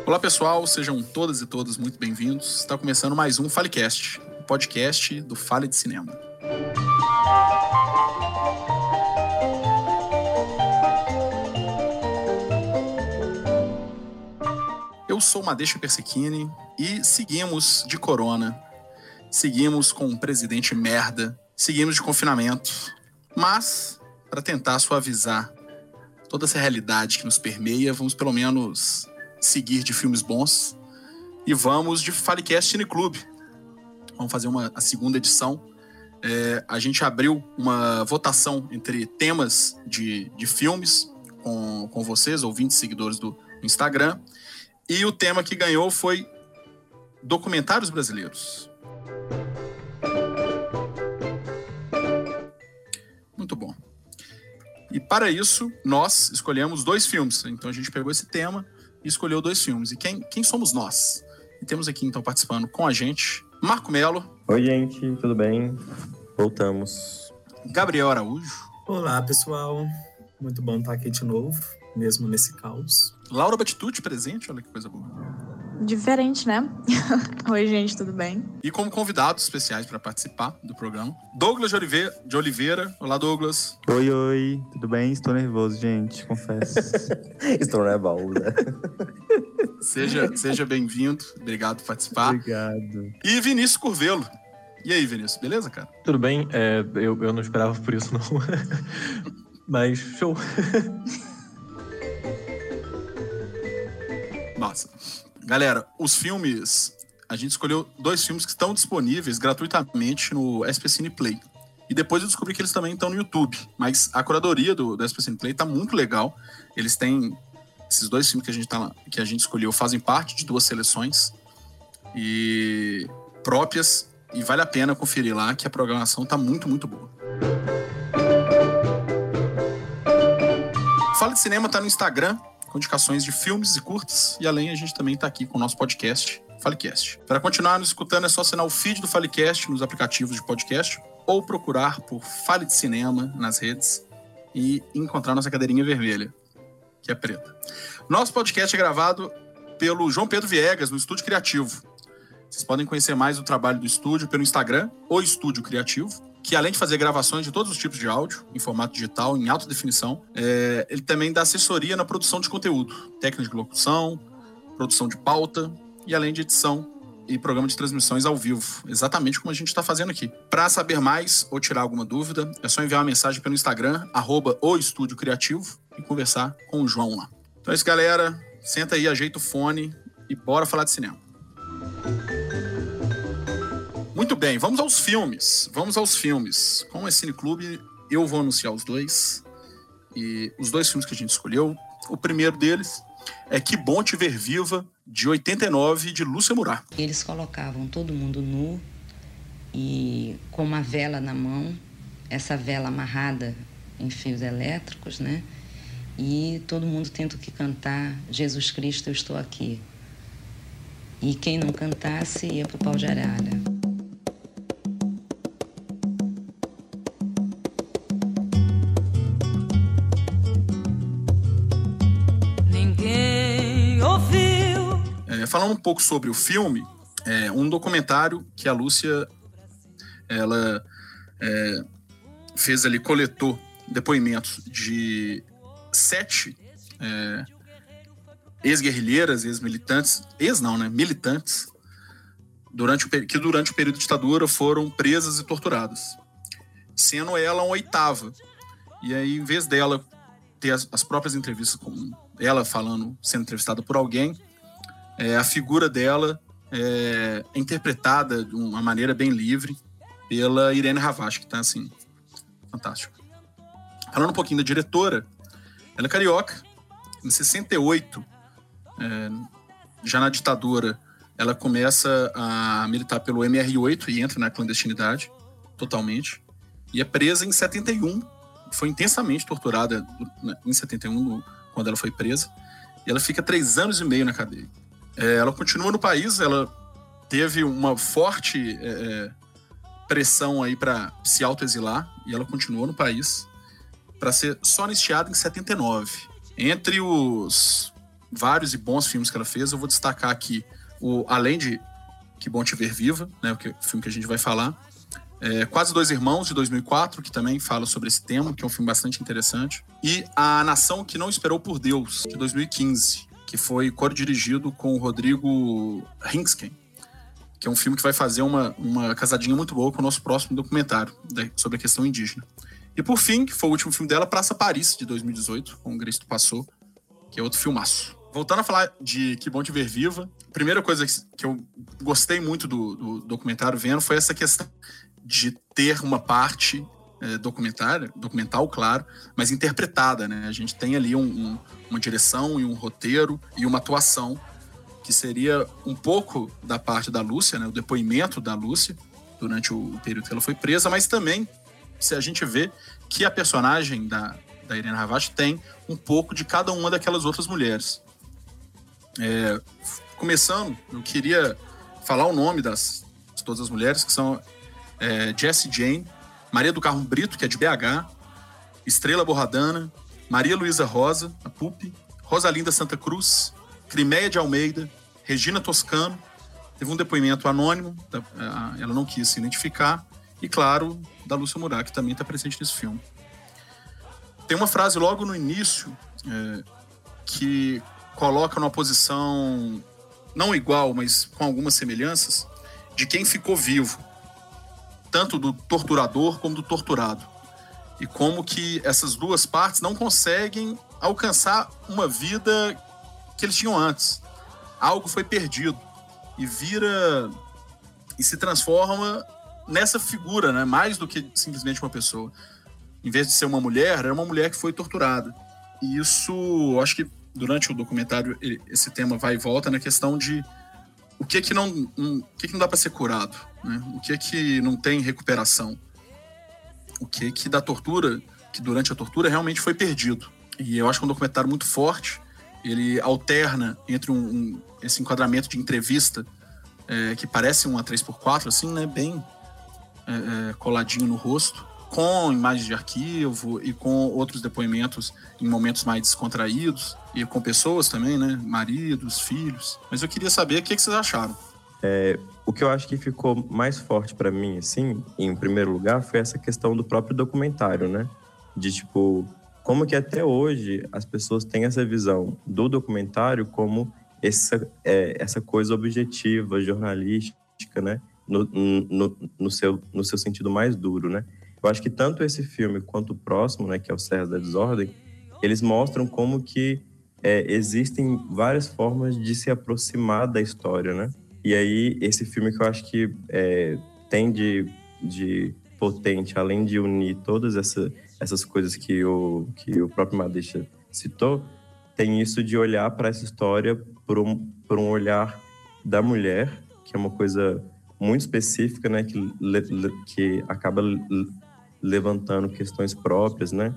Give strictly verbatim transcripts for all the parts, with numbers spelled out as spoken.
Olá pessoal, sejam todas e todos muito bem-vindos. Está começando mais um FaleCast, o podcast do Fale de Cinema. Eu sou Madeixo Persechini e seguimos de corona, seguimos com um presidente merda, seguimos de confinamento, mas para tentar suavizar toda essa realidade que nos permeia, vamos pelo menos seguir de filmes bons e vamos de FaleCast Cine Clube. Vamos fazer uma, a segunda edição. É, a gente abriu uma votação entre temas de, de filmes com, com vocês, ouvintes, seguidores do Instagram, e o tema que ganhou foi documentários brasileiros. Muito bom. E para isso, nós escolhemos dois filmes. Então a gente pegou esse tema e escolheu dois filmes. E quem, quem somos nós? E temos aqui, então, participando com a gente, Marco Melo. Oi, gente, tudo bem? Voltamos. Gabriel Araújo. Olá, pessoal. Muito bom estar aqui de novo, mesmo nesse caos. Laura Batitucci presente, olha que coisa boa. Diferente, né? Oi, gente, tudo bem? E como convidados especiais para participar do programa, Douglas de Oliveira, de Oliveira. Olá, Douglas. Oi, oi, tudo bem? Estou nervoso, gente, confesso. Estou nervoso. Seja, seja bem-vindo, obrigado por participar. Obrigado. E Vinícius Curvelo. E aí, Vinícius, beleza, cara? Tudo bem, é, eu, eu não esperava por isso, não. Mas, show. Nossa. Galera, os filmes... A gente escolheu dois filmes que estão disponíveis gratuitamente no S P Cine Play. E depois eu descobri que eles também estão no YouTube. Mas a curadoria do, do S P Cine Play tá muito legal. Eles têm... Esses dois filmes que a gente, tá, que a gente escolheu fazem parte de duas seleções e próprias. E vale a pena conferir lá, que a programação tá muito, muito boa. Fala de Cinema tá no Instagram, com indicações de filmes e curtas. E além, a gente também tá aqui com o nosso podcast, FaleCast. Para continuar nos escutando, é só assinar o feed do FaleCast nos aplicativos de podcast ou procurar por Fale de Cinema nas redes e encontrar nossa cadeirinha vermelha, que é preta. Nosso podcast é gravado pelo João Pedro Viegas, no Estúdio Criativo. Vocês podem conhecer mais o trabalho do estúdio pelo Instagram, o Estúdio Criativo, que além de fazer gravações de todos os tipos de áudio, em formato digital, em alta definição, é, ele também dá assessoria na produção de conteúdo, técnica de locução, produção de pauta e além de edição e programa de transmissões ao vivo, exatamente como a gente está fazendo aqui. Para saber mais ou tirar alguma dúvida, é só enviar uma mensagem pelo Instagram, arroba o Estúdio Criativo, e conversar com o João lá. Então é isso, galera. Senta aí, ajeita o fone e bora falar de cinema. Muito bem, vamos aos filmes. Vamos aos filmes. Como é Cine Clube, eu vou anunciar os dois. E os dois filmes que a gente escolheu. O primeiro deles é Que Bom Te Ver Viva, de oitenta e nove, de Lúcia Murat. Eles colocavam todo mundo nu e com uma vela na mão, essa vela amarrada em fios elétricos, né? E todo mundo tendo que cantar Jesus Cristo, eu estou aqui. E quem não cantasse ia pro pau de arara. Ninguém ouviu. É, falando um pouco sobre o filme, é um documentário que a Lúcia ela é, fez ali, coletou depoimentos de sete é, ex-guerrilheiras, ex-militantes, ex não, né, militantes, durante o, que durante o período de ditadura foram presas e torturadas, sendo ela uma oitava. E aí, em vez dela ter as, as próprias entrevistas, com ela falando, sendo entrevistada por alguém, é, a figura dela é, é interpretada de uma maneira bem livre pela Irene Ravache, que tá assim, fantástico. Falando um pouquinho da diretora, ela é carioca. Em sessenta e oito, é, já na ditadura, ela começa a militar pelo M R oito e entra na clandestinidade, totalmente. E é presa em setenta e um. Foi intensamente torturada em setenta e um, no, quando ela foi presa. E ela fica três anos e meio na cadeia. É, ela continua no país, ela teve uma forte é, pressão aí para se autoexilar, e ela continuou no país para ser só anistiada em setenta e nove. Entre os vários e bons filmes que ela fez. Eu vou destacar aqui, o, além de Que Bom Te Ver Viva, né, o, que, o filme que a gente vai falar, é, Quase Dois Irmãos, de dois mil e quatro, que também fala sobre esse tema, que é um filme bastante interessante, e A Nação que Não Esperou por Deus, de dois mil e quinze, que foi co-dirigido com o Rodrigo Hinksken, que é um filme que vai fazer uma, uma casadinha muito boa com o nosso próximo documentário sobre a questão indígena. E por fim, que foi o último filme dela, Praça Paris, de dois mil e dezoito, com o Grace do Passou, que é outro filmaço. Voltando a falar de Que Bom Te Ver Viva, a primeira coisa que eu gostei muito do, do documentário vendo foi essa questão de ter uma parte é, documentária, documental, claro, mas interpretada, né? A gente tem ali um, um, uma direção e um roteiro e uma atuação que seria um pouco da parte da Lúcia, né? O depoimento da Lúcia durante o, o período que ela foi presa, mas também se a gente vê que a personagem da, da Irene Ravache tem um pouco de cada uma daquelas outras mulheres. É, começando, eu queria falar o nome das de todas as mulheres, que são é, Jessie Jane, Maria do Carmo Brito, que é de B H, Estrela Borradana, Maria Luísa Rosa, a Pupi, Rosalinda Santa Cruz, Crimeia de Almeida, Regina Toscano, teve um depoimento anônimo, ela não quis se identificar, e claro, da Lúcia Murat, que também está presente nesse filme. Tem uma frase logo no início é, que coloca numa posição não igual, mas com algumas semelhanças, de quem ficou vivo, tanto do torturador como do torturado. E como que essas duas partes não conseguem alcançar uma vida que eles tinham antes. Algo foi perdido e vira e se transforma nessa figura, né? Mais do que simplesmente uma pessoa. Em vez de ser uma mulher, era uma mulher que foi torturada. E isso, acho que durante o documentário esse tema vai e volta na questão de o que que não, um, o que que não dá para ser curado, né? O que que não tem recuperação, o que que da tortura, que durante a tortura realmente foi perdido. E eu acho que é um documentário muito forte. Ele alterna entre um, um, esse enquadramento de entrevista é, que parece uma três por quatro, assim, né? Bem é, é, coladinho no rosto, com imagens de arquivo e com outros depoimentos em momentos mais descontraídos e com pessoas também, né? Maridos, filhos. Mas eu queria saber o que, que vocês acharam. É, o que eu acho que ficou mais forte pra mim, assim, em primeiro lugar, foi essa questão do próprio documentário, né? De, tipo, como que até hoje as pessoas têm essa visão do documentário como essa, é, essa coisa objetiva, jornalística, né? No, no, no, seu, no seu sentido mais duro, né? Eu acho que tanto esse filme quanto o próximo, né, que é o Serras da Desordem, eles mostram como que é, existem várias formas de se aproximar da história, né? E aí, esse filme que eu acho que é, tem de, de potente, além de unir todas essa, essas coisas que o, que o próprio Madeixa citou, tem isso de olhar para essa história por um, por um olhar da mulher, que é uma coisa muito específica, né, que, que acaba levantando questões próprias, né,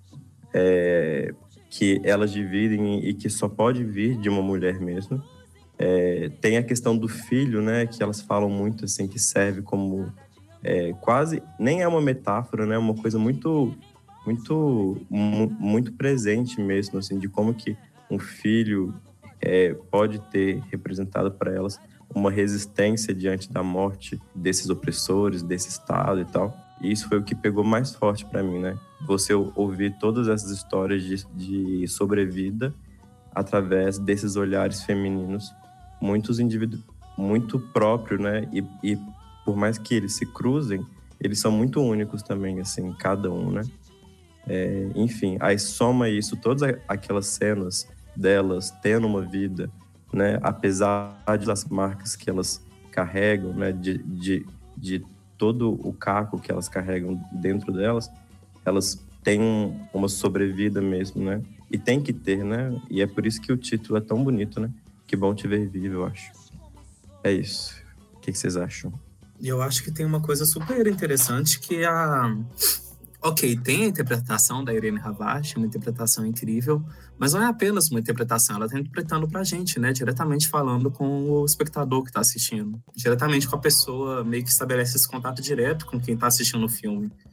é, que elas dividem e que só pode vir de uma mulher mesmo. É, tem a questão do filho, né, que elas falam muito, assim, que serve como é, quase, nem é uma metáfora, né, uma coisa muito, muito, muito presente mesmo, assim, de como que um filho é, pode ter representado para elas uma resistência diante da morte desses opressores, desse Estado e tal. E isso foi o que pegou mais forte para mim, né? Você ouvir todas essas histórias de, de sobrevida através desses olhares femininos, muitos indivíduos, muito próprios, né? E, e por mais que eles se cruzem, eles são muito únicos também, assim, cada um, né? É, enfim, aí soma isso, todas aquelas cenas delas tendo uma vida, né? Apesar das marcas que elas carregam, né? De, de, de todo o caco que elas carregam dentro delas, elas têm um, uma sobrevida mesmo, né? E tem que ter, né? E é por isso que o título é tão bonito, né? Que Bom Te Ver Vivo, eu acho. É isso. O que, que vocês acham? Eu acho que tem uma coisa super interessante que é a... Ok, tem a interpretação da Irene Ravache, uma interpretação incrível, mas não é apenas uma interpretação, ela está interpretando pra gente, né? Diretamente falando com o espectador que está assistindo. Diretamente com a pessoa, meio que estabelece esse contato direto com quem está assistindo o filme.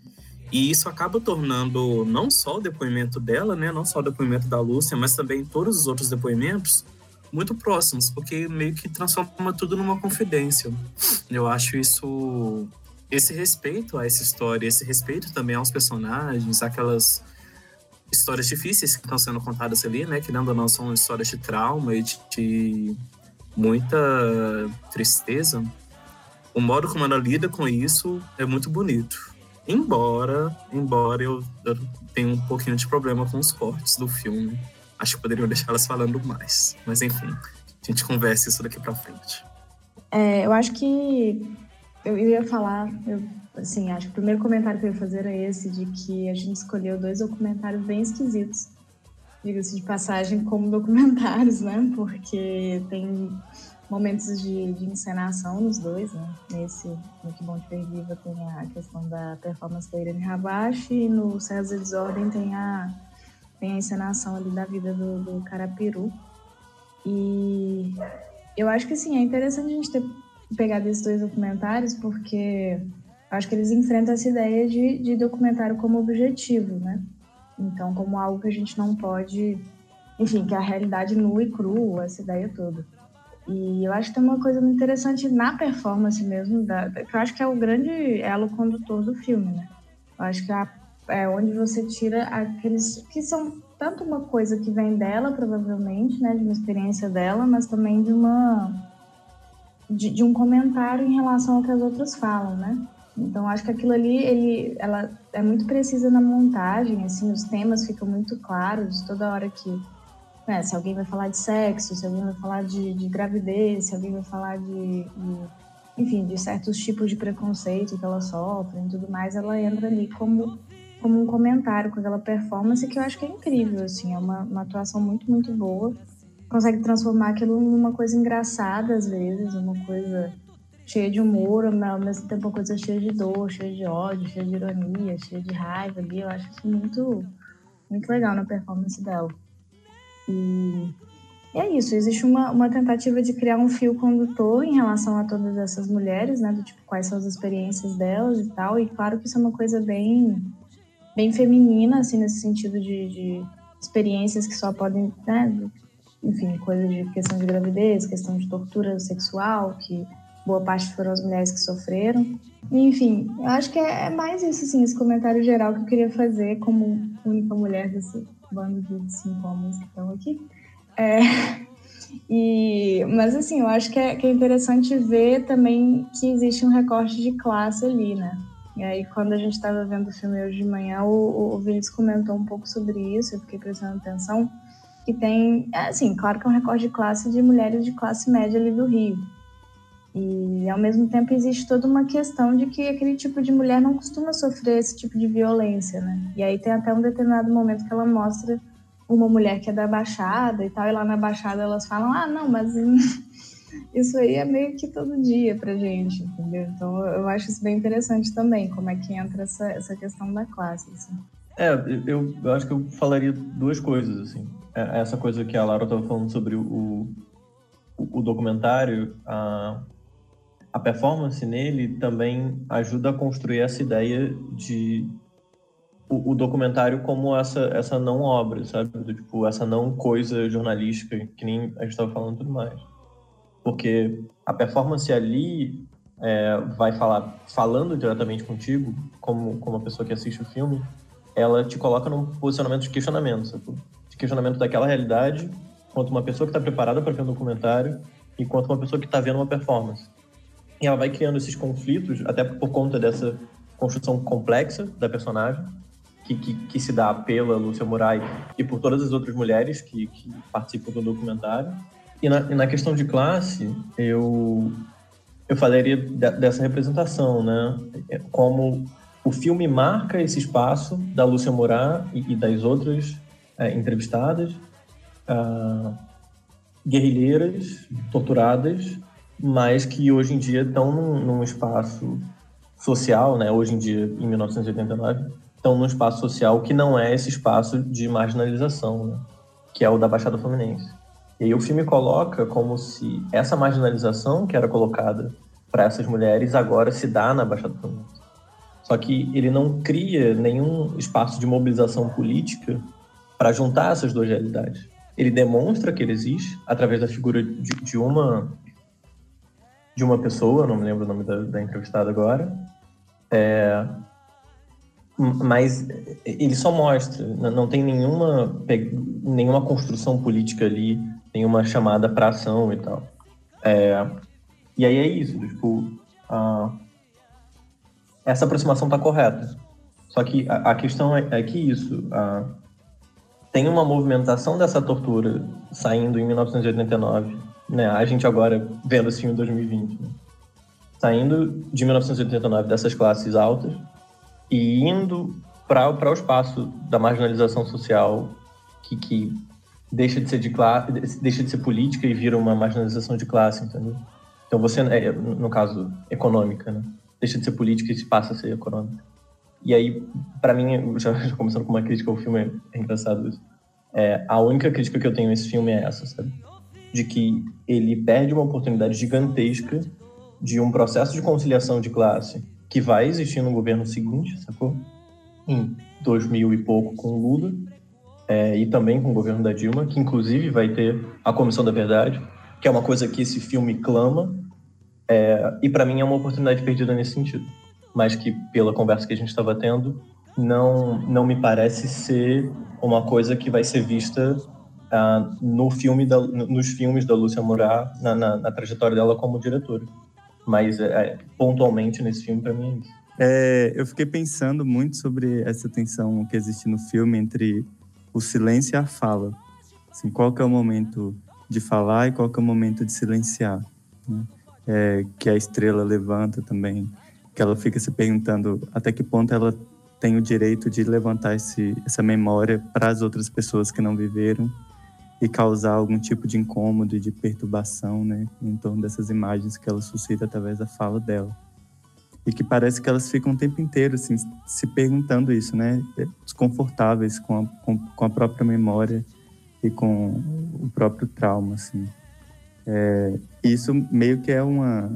E isso acaba tornando não só o depoimento dela, né, não só o depoimento da Lúcia, mas também todos os outros depoimentos muito próximos, porque meio que transforma tudo numa confidência. Eu acho isso, esse respeito a essa história, esse respeito também aos personagens, aquelas histórias difíceis que estão sendo contadas ali, né, que querendo ou não são histórias de trauma e de, de muita tristeza. O modo como ela lida com isso é muito bonito. Embora, embora eu, eu tenha um pouquinho de problema com os cortes do filme. Acho que poderiam deixar elas falando mais. Mas enfim, a gente conversa isso daqui pra frente. É, eu acho que eu ia falar, eu, assim, acho que o primeiro comentário que eu ia fazer era esse, de que a gente escolheu dois documentários bem esquisitos, diga-se de passagem, como documentários, né? Porque tem momentos de, de encenação nos dois, né? Nesse, no Que Bom Te Ver Viva, tem a questão da performance da Irene Havashi, e no César Desordem tem a, tem a encenação ali da vida do, do Carapiru. E eu acho que, assim, é interessante a gente ter pegado esses dois documentários, porque eu acho que eles enfrentam essa ideia de, de documentário como objetivo, né? Então, como algo que a gente não pode... Enfim, que é a realidade nua e crua, essa ideia toda. E eu acho que tem uma coisa muito interessante na performance mesmo, da, que eu acho que é o grande elo condutor do filme, né? Eu acho que é, é onde você tira aqueles que são tanto uma coisa que vem dela, provavelmente, né? De uma experiência dela, mas também de uma... De, de um comentário em relação ao que as outras falam, né? Então, acho que aquilo ali, ele, ela é muito precisa na montagem, assim, os temas ficam muito claros toda hora que... É, se alguém vai falar de sexo, se alguém vai falar de, de gravidez, se alguém vai falar de, de, enfim, de certos tipos de preconceito que ela sofre e tudo mais, ela entra ali como, como um comentário com aquela performance que eu acho que é incrível, assim, é uma, uma atuação muito, muito boa. Consegue transformar aquilo numa coisa engraçada, às vezes, uma coisa cheia de humor, mas ao mesmo tempo uma coisa cheia de dor, cheia de ódio, cheia de ironia, cheia de raiva ali. Eu acho isso muito, muito legal na performance dela. E é isso, existe uma, uma tentativa de criar um fio condutor em relação a todas essas mulheres, né, do tipo, quais são as experiências delas e tal, e claro que isso é uma coisa bem, bem feminina, assim, nesse sentido de, de experiências que só podem, né, enfim, coisa de questão de gravidez, questão de tortura sexual, que boa parte foram as mulheres que sofreram. Enfim, eu acho que é, é mais isso, assim, esse comentário geral que eu queria fazer como única mulher desse bando de cinco homens que estão aqui. É, e, mas, assim, eu acho que é, que é interessante ver também que existe um recorte de classe ali, né? E aí, quando a gente estava vendo o filme hoje de manhã, o, o Vinícius comentou um pouco sobre isso, eu fiquei prestando atenção, que tem, assim, claro que é um recorte de classe de mulheres de classe média ali do Rio. E, ao mesmo tempo, existe toda uma questão de que aquele tipo de mulher não costuma sofrer esse tipo de violência, né? E aí tem até um determinado momento que ela mostra uma mulher que é da Baixada e tal, e lá na Baixada elas falam, ah, não, mas isso aí é meio que todo dia pra gente, entendeu? Então, eu acho isso bem interessante também, como é que entra essa, essa questão da classe, assim. É, eu, eu acho que eu falaria duas coisas, assim. Essa coisa que a Laura estava falando sobre o, o, o documentário, a... A performance nele também ajuda a construir essa ideia de o, o documentário como essa, essa não obra, sabe? Do, tipo, essa não coisa jornalística, que nem a gente estava falando e tudo mais. Porque a performance ali é, vai falar, falando diretamente contigo, como, como uma pessoa que assiste o filme, ela te coloca num posicionamento de questionamento, sabe? De questionamento daquela realidade, quanto uma pessoa que está preparada para ver um documentário e quanto uma pessoa que está vendo uma performance. E ela vai criando esses conflitos, até por conta dessa construção complexa da personagem, que, que, que se dá pela Lúcia Morais e por todas as outras mulheres que, que participam do documentário. E na, e na questão de classe, eu, eu falaria de, dessa representação, né? Como o filme marca esse espaço da Lúcia Morais e, e das outras é, entrevistadas, ah, guerrilheiras, torturadas, mas que hoje em dia estão num, num espaço social, né? Hoje em dia, em mil novecentos e oitenta e nove, estão num espaço social que não é esse espaço de marginalização, né? Que é o da Baixada Fluminense. E aí o filme coloca como se essa marginalização que era colocada para essas mulheres agora se dá na Baixada Fluminense. Só que ele não cria nenhum espaço de mobilização política para juntar essas duas realidades. Ele demonstra que ele existe através da figura de, de uma de uma pessoa, não me lembro o nome da, da entrevistada agora, é, mas ele só mostra, não tem nenhuma, nenhuma construção política ali, nenhuma chamada para ação e tal. É, e aí é isso, tipo, a, essa aproximação está correta. Só que a, a questão é, é que isso, a, tem uma movimentação dessa tortura saindo em mil novecentos e oitenta e nove, né? A gente agora vendo esse filme em dois mil e vinte, né? Saindo de mil novecentos e oitenta e nove dessas classes altas e indo para o espaço da marginalização social que, que deixa de ser de classe, deixa de ser política e vira uma marginalização de classe, entendeu? Então você, no caso, econômica, né? Deixa de ser política e se passa a ser econômica. E aí, para mim, já, já começando com uma crítica ao filme, é engraçado isso. É, a única crítica que eu tenho a esse filme é essa, sabe? De que ele perde uma oportunidade gigantesca de um processo de conciliação de classe que vai existir no governo seguinte, sacou? Em dois mil e pouco com o Lula, é, e também com o governo da Dilma, que inclusive vai ter a Comissão da Verdade, que é uma coisa que esse filme clama, é, e para mim é uma oportunidade perdida nesse sentido. Mas que, pela conversa que a gente estava tendo, não, não me parece ser uma coisa que vai ser vista uh, no filme da, nos filmes da Lúcia Murat, na, na, na trajetória dela como diretora. Mas, é, pontualmente, nesse filme, para mim é isso. É, eu fiquei pensando muito sobre essa tensão que existe no filme entre o silêncio e a fala. Assim, qual que é o momento de falar e qual que é o momento de silenciar, né? É, que a estrela levanta também, que ela fica se perguntando até que ponto ela tem o direito de levantar esse, essa memória para as outras pessoas que não viveram e causar algum tipo de incômodo e de perturbação, né, em torno dessas imagens que ela suscita através da fala dela. E que parece que elas ficam o tempo inteiro assim, se perguntando isso, né, desconfortáveis com a, com, com a própria memória e com o próprio trauma, assim. É, isso meio que é uma,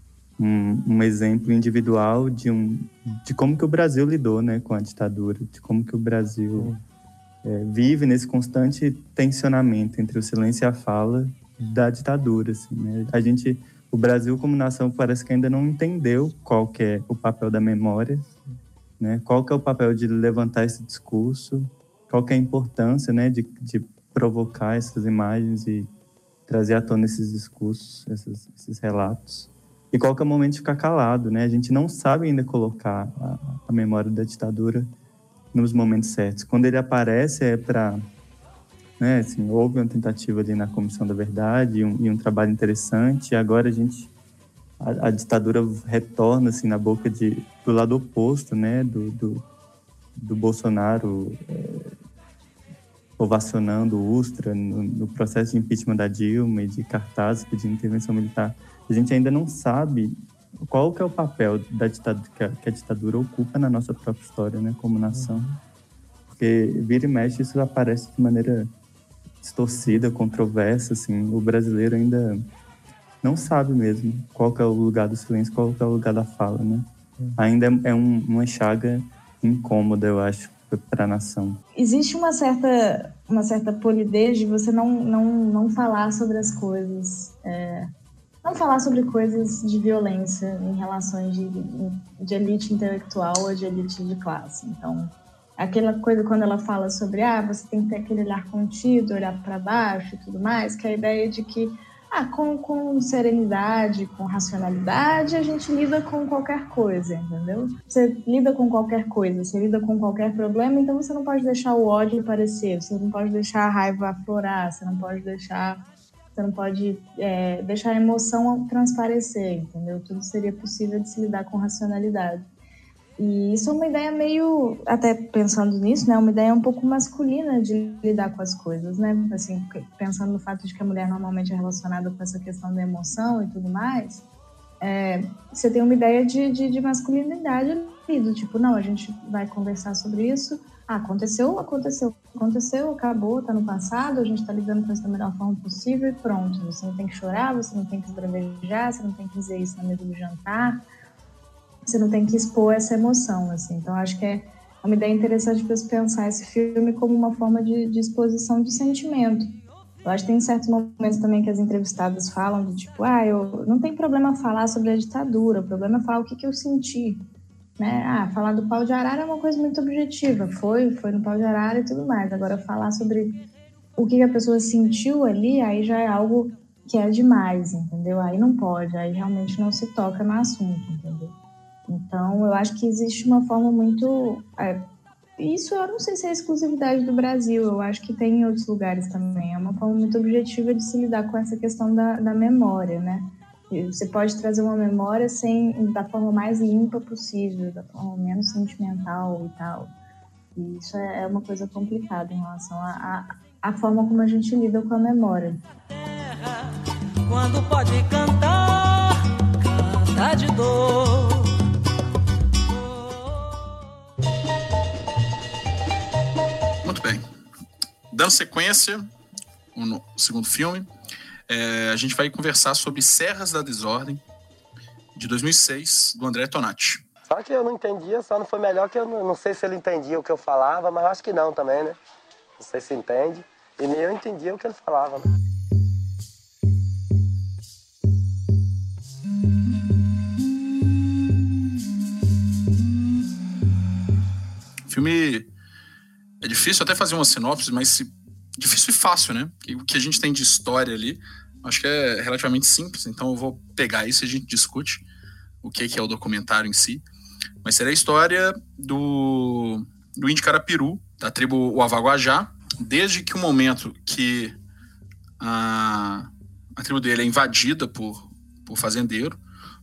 um, um exemplo individual de, um, de como que o Brasil lidou, né, com a ditadura, de como que o Brasil é, vive nesse constante tensionamento entre o silêncio e a fala da ditadura. Assim, né? A gente, o Brasil como nação parece que ainda não entendeu qual que é o papel da memória, né? Qual que é o papel de levantar esse discurso, qual que é a importância, né, de, de provocar essas imagens e trazer à tona esses discursos, esses, esses relatos. E qual que é o momento de ficar calado, né? A gente não sabe ainda colocar a, a memória da ditadura nos momentos certos. Quando ele aparece é para... Né, assim, houve uma tentativa ali na Comissão da Verdade e um, e um trabalho interessante, e agora a gente... A, a ditadura retorna assim, na boca de, do lado oposto, né? Do, do, do Bolsonaro... É, ovacionando o Ustra no, no processo de impeachment da Dilma e de cartazes pedindo intervenção militar. A gente ainda não sabe qual que é o papel da ditadura, que, a, que a ditadura ocupa na nossa própria história, né, como nação. Porque vira e mexe isso aparece de maneira distorcida, controversa, assim. O brasileiro ainda não sabe mesmo qual que é o lugar do silêncio, qual que é o lugar da fala, né? Ainda é, é um, uma chaga incômoda, eu acho, para a nação. Existe uma certa, uma certa polidez de você não, não, não falar sobre as coisas, é, não falar sobre coisas de violência em relações de, de elite intelectual ou de elite de classe. Então, aquela coisa quando ela fala sobre, ah, você tem que ter aquele olhar contido, olhar para baixo e tudo mais, que é a ideia de que Ah, com, com serenidade, com racionalidade, a gente lida com qualquer coisa, entendeu? Você lida com qualquer coisa, você lida com qualquer problema, então você não pode deixar o ódio aparecer, você não pode deixar a raiva aflorar, você não pode deixar, você não pode é, deixar a emoção transparecer, entendeu? Tudo seria possível de se lidar com racionalidade. E isso é uma ideia meio, até pensando nisso, né, uma ideia um pouco masculina de lidar com as coisas, né, assim, pensando no fato de que a mulher normalmente é relacionada com essa questão da emoção e tudo mais, é, você tem uma ideia de, de, de masculinidade ali, do tipo, não, a gente vai conversar sobre isso, ah, aconteceu, aconteceu, aconteceu, acabou, tá no passado, a gente tá lidando com isso da melhor forma possível e pronto, você não tem que chorar, você não tem que esbravejar, você não tem que dizer isso na mesa do jantar. você não tem que expor essa emoção, assim. Então, acho que é uma ideia interessante para você pensar esse filme como uma forma de, de exposição de sentimento. Eu acho que tem certos momentos também que as entrevistadas falam de tipo, ah, eu não tem problema falar sobre a ditadura, o problema é falar o que, que eu senti, né? Ah, falar do pau de arara é uma coisa muito objetiva, foi, foi no pau de arara e tudo mais. Agora, falar sobre o que, que a pessoa sentiu ali, aí já é algo que é demais, entendeu? Aí não pode, aí realmente não se toca no assunto, entendeu? Então, eu acho que existe uma forma muito... É, isso eu não sei se é exclusividade do Brasil, eu acho que tem em outros lugares também. É uma forma muito objetiva de se lidar com essa questão da, da memória, né? Você pode trazer uma memória sem, da forma mais limpa possível, da forma menos sentimental e tal. E isso é, é uma coisa complicada em relação à a, a, a forma como a gente lida com a memória. Quando pode cantar, canta de dor. Muito bem. Dando sequência no segundo filme, é, a gente vai conversar sobre Serras da Desordem, de dois mil e seis, do André Tonati. Só que eu não entendia, só não foi melhor que eu não, não sei se ele entendia o que eu falava, mas eu acho que não também, né? Não sei se entende. E nem eu entendia o que ele falava, né? O filme é difícil até fazer uma sinopse, mas se, difícil e fácil, né? O que a gente tem de história ali, acho que é relativamente simples, então eu vou pegar isso e a gente discute o que é o documentário em si. Mas seria a história do, do índio Carapiru, da tribo Wavaguajá, desde que o momento que a, a tribo dele é invadida por, por fazendeiro,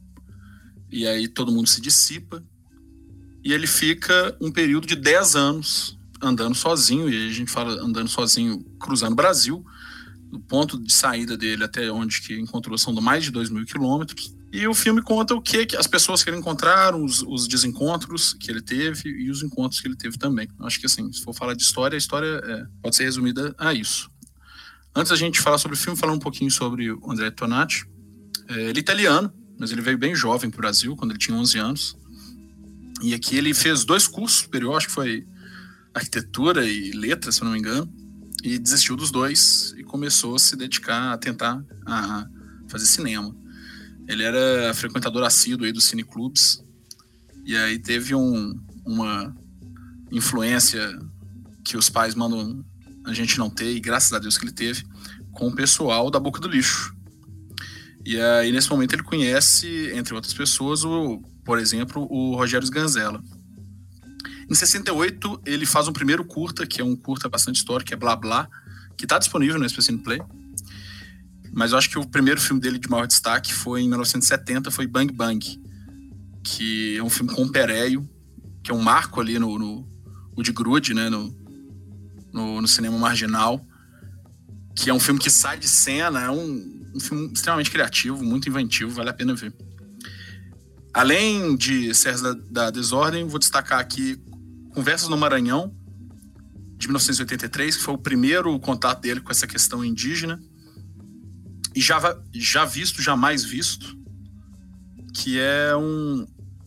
e aí todo mundo se dissipa, e ele fica um período de dez anos andando sozinho, e aí a gente fala andando sozinho, cruzando o Brasil, do ponto de saída dele até onde que encontrou são mais de dois mil quilômetros. E o filme conta o que, que as pessoas que ele encontraram, os, os desencontros que ele teve e os encontros que ele teve também. Acho que assim, se for falar de história, a história é, pode ser resumida a isso. Antes da gente falar sobre o filme, falar um pouquinho sobre o André Tonati. É, ele é italiano, mas ele veio bem jovem para o Brasil, quando ele tinha onze anos. E aqui ele fez dois cursos superiores, acho que foi arquitetura e letras, se eu não me engano, e desistiu dos dois e começou a se dedicar a tentar a fazer cinema. Ele era frequentador assíduo aí dos cineclubes, e aí teve um, uma influência que os pais mandam a gente não ter, e graças a Deus que ele teve, com o pessoal da Boca do Lixo. E aí, nesse momento, ele conhece, entre outras pessoas, o, por exemplo, o Rogério Sganzella. Em sessenta e oito, ele faz um primeiro curta, que é um curta bastante histórico, que é Blá Blá, que está disponível no S P Cine Play. Mas eu acho que o primeiro filme dele de maior destaque foi em mil novecentos e setenta, foi Bang Bang, que é um filme com o Pereio, que é um marco ali no, no o de Grude, né, no, no, no cinema marginal, que é um filme que sai de cena, é um, um filme extremamente criativo, muito inventivo, vale a pena ver. Além de Serras da, da Desordem, vou destacar aqui Conversas no Maranhão, de mil novecentos e oitenta e três, que foi o primeiro contato dele com essa questão indígena, e já, já visto, jamais visto, que é um,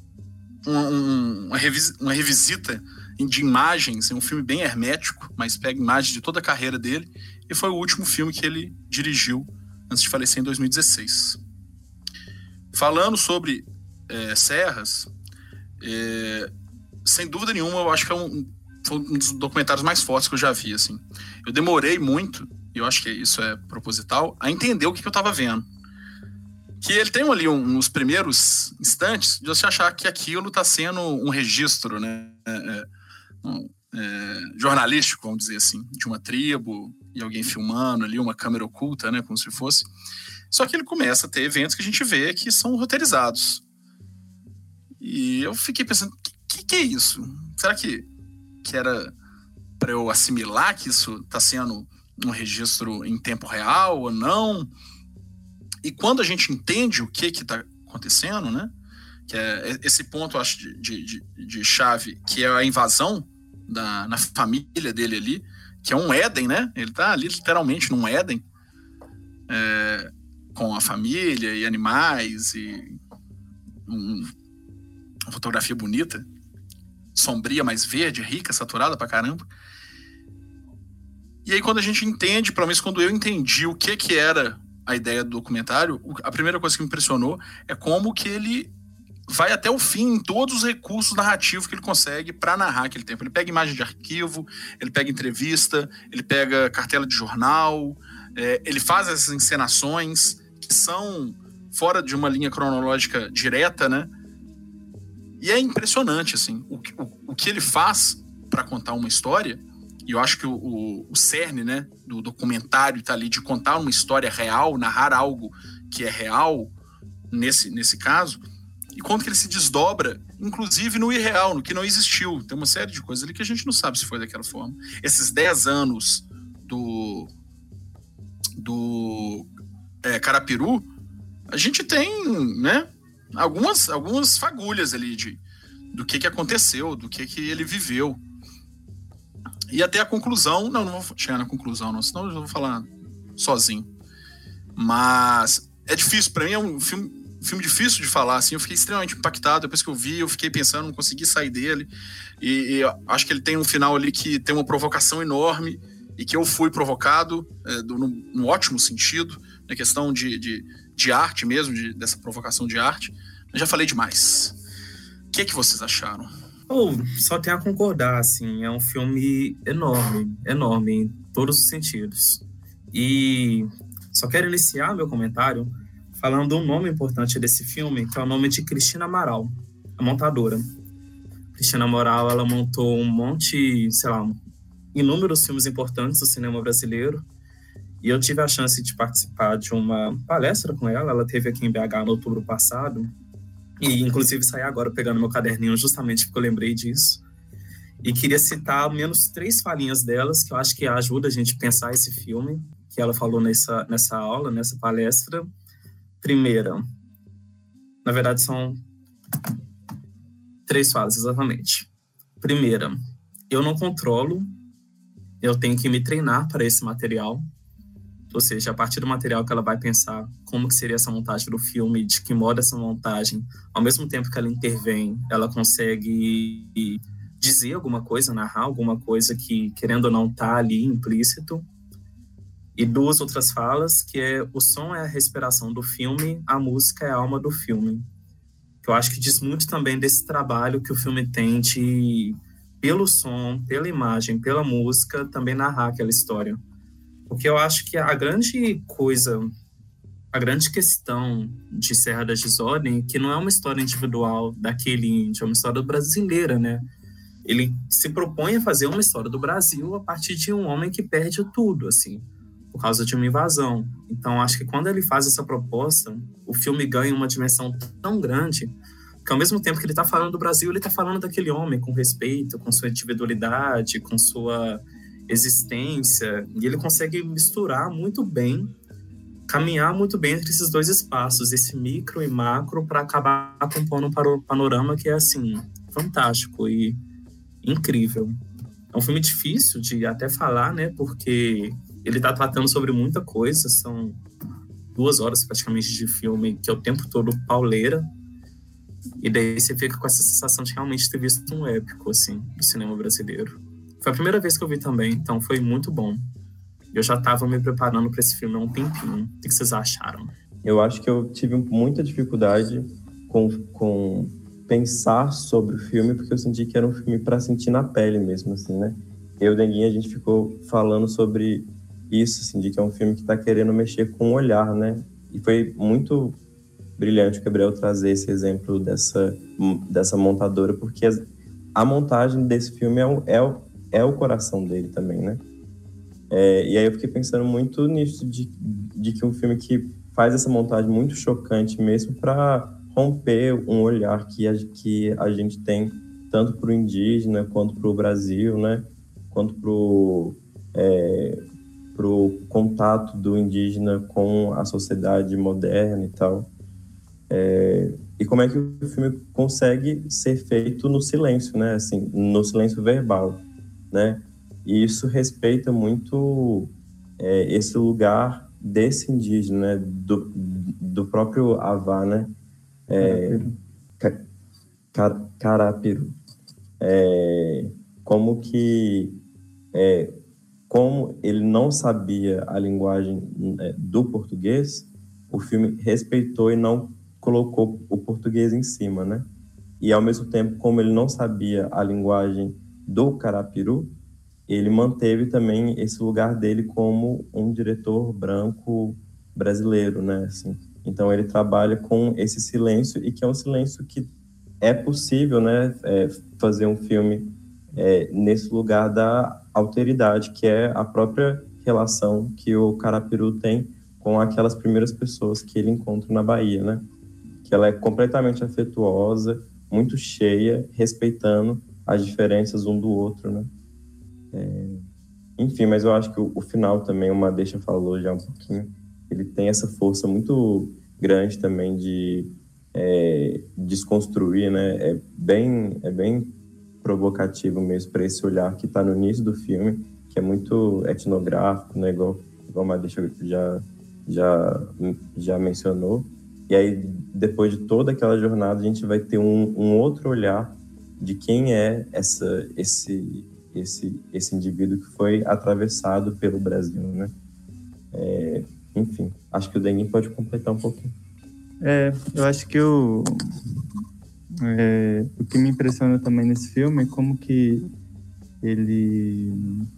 um, uma, revis, uma revisita de imagens, é um filme bem hermético, mas pega imagens de toda a carreira dele, e foi o último filme que ele dirigiu antes de falecer em dois mil e dezesseis. Falando sobre é, Serras, é, sem dúvida nenhuma, eu acho que é um, foi um dos documentários mais fortes que eu já vi. Assim. Eu demorei muito, e eu acho que isso é proposital, a entender o que, que eu estava vendo. Que ele tem ali um, uns primeiros instantes de você achar que aquilo está sendo um registro, né, é, um, é, jornalístico, vamos dizer assim, de uma tribo, e alguém filmando ali, uma câmera oculta, né, como se fosse. Só que ele começa a ter eventos que a gente vê que são roteirizados. E eu fiquei pensando, o que, que é isso? Será que, que era para eu assimilar que isso está sendo um registro em tempo real ou não? E quando a gente entende o que está acontecendo, né? Que é esse ponto, eu acho, de, de, de chave, que é a invasão da, na família dele ali, que é um Éden, né? Ele está ali literalmente num Éden, é, com a família e animais e um, uma fotografia bonita, sombria, mais verde, rica, saturada pra caramba. E aí quando a gente entende, pelo menos quando eu entendi o que que era a ideia do documentário, a primeira coisa que me impressionou é como que ele vai até o fim em todos os recursos narrativos que ele consegue para narrar aquele tempo. Ele pega imagem de arquivo, ele pega entrevista, ele pega cartela de jornal, é, ele faz essas encenações que são fora de uma linha cronológica direta, né? E é impressionante, assim, o, o, o que ele faz para contar uma história. E eu acho que o, o, o cerne, né, do documentário tá ali de contar uma história real, narrar algo que é real, nesse, nesse caso, e quanto que ele se desdobra, inclusive no irreal, no que não existiu. Tem uma série de coisas ali que a gente não sabe se foi daquela forma. Esses dez anos do, do é, Carapiru, a gente tem, né, algumas, algumas fagulhas ali de, do que, que aconteceu, do que, que ele viveu. E até a conclusão, não, não vou chegar na conclusão, não, senão eu vou falar sozinho. Mas é difícil, para mim é um filme, filme difícil de falar, assim, eu fiquei extremamente impactado, depois que eu vi, eu fiquei pensando, não consegui sair dele, e, e acho que ele tem um final ali que tem uma provocação enorme, e que eu fui provocado, é, do, no, no ótimo sentido, na questão de, de, de arte mesmo, de, dessa provocação de arte. Eu já falei demais. O que é que vocês acharam? Oh, só tenho a concordar, assim, é um filme enorme, enorme em todos os sentidos. E só quero iniciar meu comentário falando um nome importante desse filme, que é o nome de Cristina Amaral, a montadora. Cristina Amaral, ela montou um monte, sei lá, inúmeros filmes importantes do cinema brasileiro, e eu tive a chance de participar de uma palestra com ela, ela esteve aqui em B H no outubro passado, e inclusive saí agora pegando meu caderninho justamente porque eu lembrei disso. E queria citar ao menos três falinhas delas, que eu acho que ajuda a gente a pensar esse filme, que ela falou nessa, nessa aula, nessa palestra. Primeira, na verdade são três falas, exatamente. Primeira, eu não controlo, eu tenho que me treinar para esse material. Ou seja, a partir do material que ela vai pensar como que seria essa montagem do filme, de que modo essa montagem, ao mesmo tempo que ela intervém, ela consegue dizer alguma coisa, narrar alguma coisa que, querendo ou não, está ali implícito. E duas outras falas, que é o som é a respiração do filme, a música é a alma do filme. Eu acho que diz muito também desse trabalho que o filme tem de, pelo som, pela imagem, pela música, também narrar aquela história. Porque eu acho que a grande coisa, a grande questão de Serra da Desordem é que não é uma história individual daquele índio, é uma história brasileira, né? Ele se propõe a fazer uma história do Brasil a partir de um homem que perde tudo, assim, por causa de uma invasão. Então, acho que quando ele faz essa proposta, o filme ganha uma dimensão tão grande que, ao mesmo tempo que ele está falando do Brasil, ele está falando daquele homem com respeito, com sua individualidade, com sua existência, e ele consegue misturar muito bem, caminhar muito bem entre esses dois espaços, esse micro e macro, para acabar compondo um panorama que é, assim, fantástico e incrível. É um filme difícil de até falar, né, porque ele está tratando sobre muita coisa, são duas horas praticamente de filme, que é o tempo todo pauleira, e daí você fica com essa sensação de realmente ter visto um épico, assim, do cinema brasileiro. Foi a primeira vez que eu vi também, então foi muito bom. Eu já estava me preparando para esse filme há um tempinho. O que vocês acharam? Eu acho que eu tive muita dificuldade com, com pensar sobre o filme, porque eu senti que era um filme para sentir na pele mesmo, assim, né? Eu e o Denguinha, a gente ficou falando sobre isso, assim, de que é um filme que está querendo mexer com o olhar, né? E foi muito brilhante o Gabriel trazer esse exemplo dessa, dessa montadora, porque a montagem desse filme é o, é o é o coração dele também, né? É, e aí eu fiquei pensando muito nisso, de, de que um filme que faz essa montagem muito chocante mesmo para romper um olhar que a, que a gente tem tanto para o indígena, quanto para o Brasil, né? Quanto para o é, pro contato do indígena com a sociedade moderna e tal. É, e como é que o filme consegue ser feito no silêncio, né? Assim, no silêncio verbal, né? E isso respeita muito é, esse lugar desse indígena, né? do, do próprio Avá, né? É, Car- Carapiru. É, como que... É, como ele não sabia a linguagem é, do português, o filme respeitou e não colocou o português em cima, né? E, ao mesmo tempo, como ele não sabia a linguagem do Carapiru, ele manteve também esse lugar dele como um diretor branco brasileiro, né? Assim, então, ele trabalha com esse silêncio, e que é um silêncio que é possível, né? É, fazer um filme é, nesse lugar da alteridade, que é a própria relação que o Carapiru tem com aquelas primeiras pessoas que ele encontra na Bahia, né? Que ela é completamente afetuosa, muito cheia, respeitando as diferenças um do outro, né? É... Enfim, mas eu acho que o, o final também, o Madeixa falou já um pouquinho, ele tem essa força muito grande também de é, desconstruir, né? É bem, é bem provocativo mesmo para esse olhar que está no início do filme, que é muito etnográfico, né? Igual, igual o Madeixa já, já, já mencionou. E aí, depois de toda aquela jornada, a gente vai ter um, um outro olhar de quem é essa, esse, esse, esse indivíduo que foi atravessado pelo Brasil, né? É, enfim, acho que o Dengue pode completar um pouquinho. É, eu acho que o, é, o que me impressiona também nesse filme é como que ele,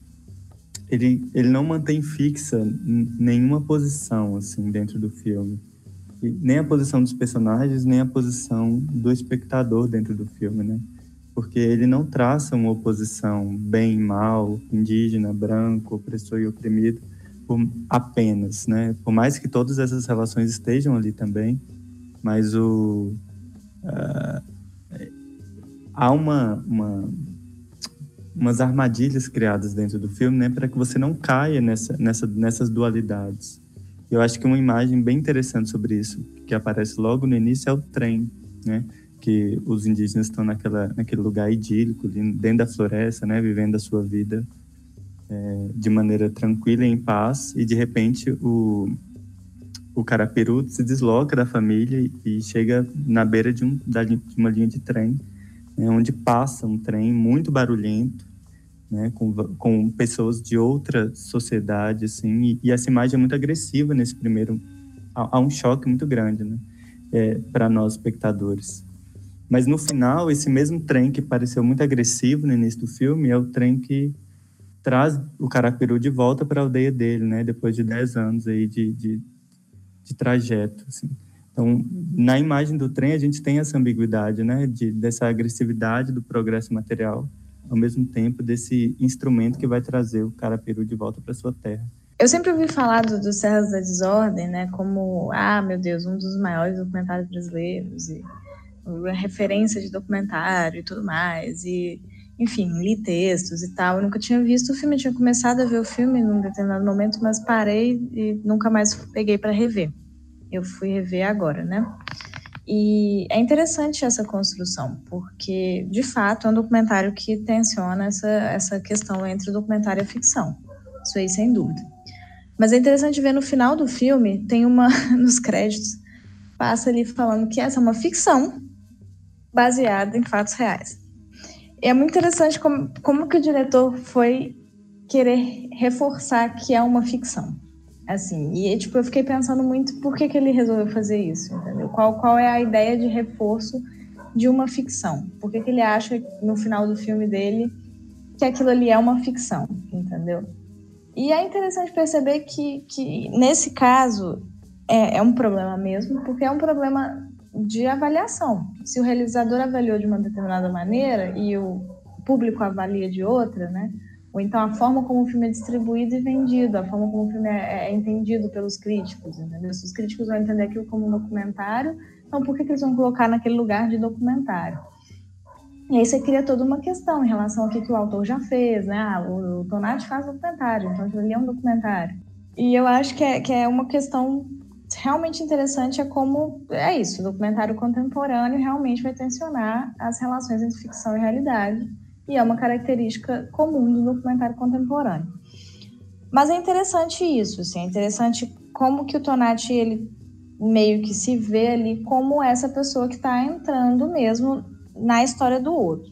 ele, ele não mantém fixa nenhuma posição, assim, dentro do filme. E nem a posição dos personagens, nem a posição do espectador dentro do filme, né? Porque ele não traça uma oposição bem e mal, indígena, branco, opressor e oprimido, por, apenas, né? Por mais que todas essas relações estejam ali também, mas o, uh, há uma, uma, umas armadilhas criadas dentro do filme, né? Para que você não caia nessa, nessa, nessas dualidades. Eu acho que uma imagem bem interessante sobre isso, que aparece logo no início, é o trem, né? Que os indígenas estão naquela, naquele lugar idílico, dentro da floresta, né? Vivendo a sua vida é, de maneira tranquila e em paz, e de repente o, o Carapiru se desloca da família e chega na beira de, um, de uma linha de trem, né? Onde passa um trem muito barulhento, né, com, com pessoas de outra sociedade, assim, e, e essa imagem é muito agressiva nesse primeiro... Há, há um choque muito grande, né, é, para nós, espectadores. Mas, no final, esse mesmo trem que pareceu muito agressivo no início do filme é o trem que traz o Carapiru de volta para a aldeia dele, né, depois de dez anos aí de, de, de trajeto, assim. Então, na imagem do trem, a gente tem essa ambiguidade, né, de, dessa agressividade do progresso material, ao mesmo tempo desse instrumento que vai trazer o Carapiru de volta para sua terra. Eu sempre ouvi falar do, do Serras da Desordem, né, como, ah, meu Deus, um dos maiores documentários brasileiros, e a referência de documentário e tudo mais, e, enfim, li textos e tal. Eu nunca tinha visto o filme, eu tinha começado a ver o filme num determinado momento, mas parei e nunca mais peguei para rever. Eu fui rever agora, né? E é interessante essa construção, porque, de fato, é um documentário que tensiona essa, essa questão entre o documentário e a ficção. Isso aí, sem dúvida. Mas é interessante ver no final do filme, tem uma, nos créditos, passa ali falando que essa é uma ficção baseada em fatos reais. E é muito interessante como, como que o diretor foi querer reforçar que é uma ficção. Assim, e tipo, eu fiquei pensando muito por que, que ele resolveu fazer isso, entendeu? Qual, qual é a ideia de reforço de uma ficção? Por que, que ele acha, no final do filme dele, que aquilo ali é uma ficção, entendeu? E é interessante perceber que, que nesse caso, é, é um problema mesmo, porque é um problema de avaliação. Se o realizador avaliou de uma determinada maneira e o público avalia de outra, né? Ou então a forma como o filme é distribuído e vendido, a forma como o filme é, é entendido pelos críticos, entendeu? Se os críticos vão entender aquilo como um documentário, então por que, que eles vão colocar naquele lugar de documentário? E aí você cria toda uma questão em relação ao que, que o autor já fez, né? Ah, o, o Tonati faz documentário, então aquilo ali é um documentário. E eu acho que é, que é uma questão realmente interessante, é como, é isso, o documentário contemporâneo realmente vai tensionar as relações entre ficção e realidade, e é uma característica comum do documentário contemporâneo. Mas é interessante isso, assim, é interessante como que o Tonati, ele meio que se vê ali como essa pessoa que está entrando mesmo na história do outro.